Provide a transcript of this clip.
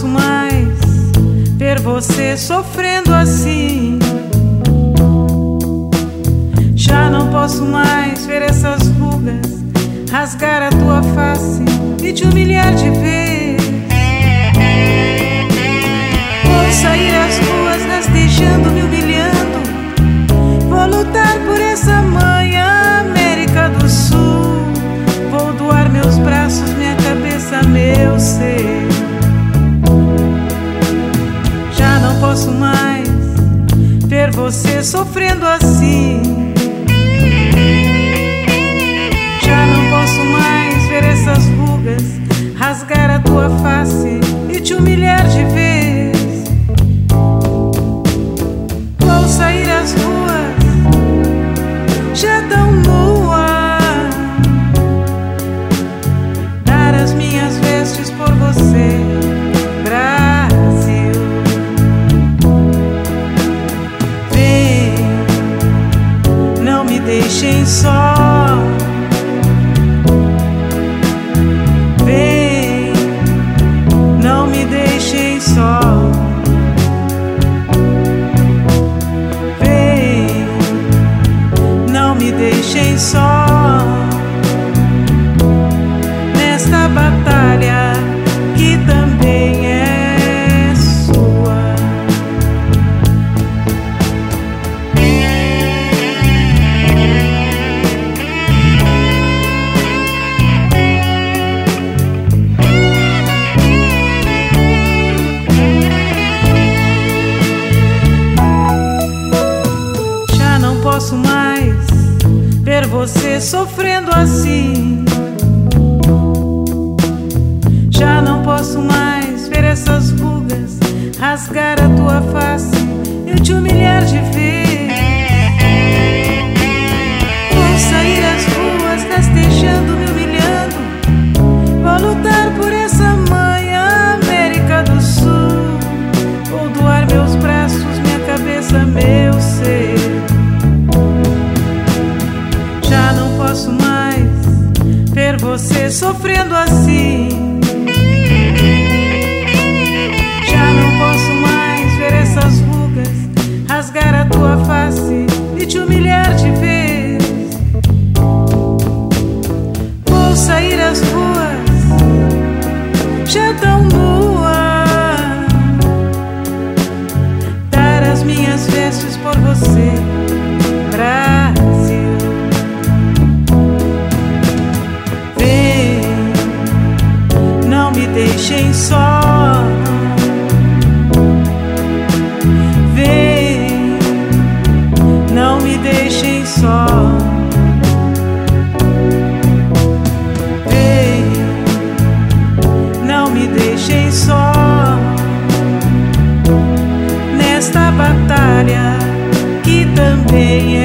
posso mais ver você sofrendo assim. Já não posso mais ver essas rugas rasgar a tua face e te humilhar de vez. Vou sair às ruas rastejando, me humilhando. Vou lutar por essa mãe América do Sul. Vou doar meus braços, minha cabeça, meu ser. Já não posso mais ver você sofrendo assim. Já não posso mais ver essas rugas rasgar a tua face e te humilhar de vez. Vou sair às ruas já tão nua, dar as minhas vestes por você, Brasil. Vem, não me deixem só. Vem, não me deixem só. Vem, não me deixem só nesta batalha que também é sua. Já não posso mais ver você sofrendo assim. Já não posso mais ver essas rugas rasgar a tua face e te humilhar de vez. Vou sair às ruas rastejando, me humilhando. Vou lutar por essa mãe América do Sul. Vou doar meus braços, minha cabeça, meu ser. Já não posso mais ver você sofrendo assim. Já não posso mais ver essas rugas rasgar a tua face e te humilhar de vez. Vou sair às ruas já tão nua, dar as minhas vestes por você, Brasil. Vem, não me deixem só. Vem, não me deixem só. Vem, não me deixem só nesta batalha que também é